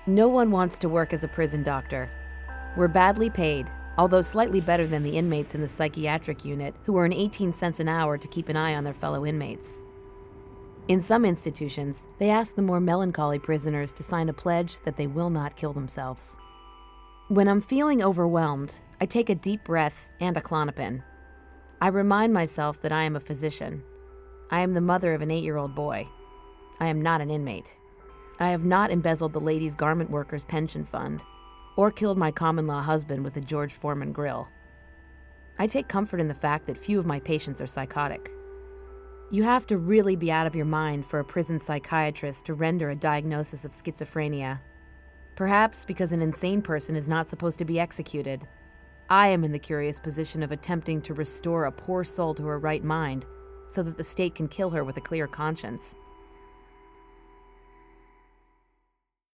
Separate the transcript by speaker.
Speaker 1: No one wants to work as a prison doctor. We're badly paid, although slightly better than the inmates in the psychiatric unit who earn 18 cents an hour to keep an eye on their fellow inmates. In some institutions, they ask the more melancholy prisoners to sign a pledge that they will not kill themselves. When I'm feeling overwhelmed, I take a deep breath and a Klonopin. I remind myself that I am a physician. I am the mother of an 8-year-old boy. I am not an inmate. I have not embezzled the ladies' garment workers' pension fund, or killed my common-law husband with a George Foreman grill. I take comfort in the fact that few of my patients are psychotic. You have to really be out of your mind for a prison psychiatrist to render a diagnosis of schizophrenia. Perhaps because an insane person is not supposed to be executed, I am in the curious position of attempting to restore a poor soul to her right mind so that the state can kill her with a clear conscience.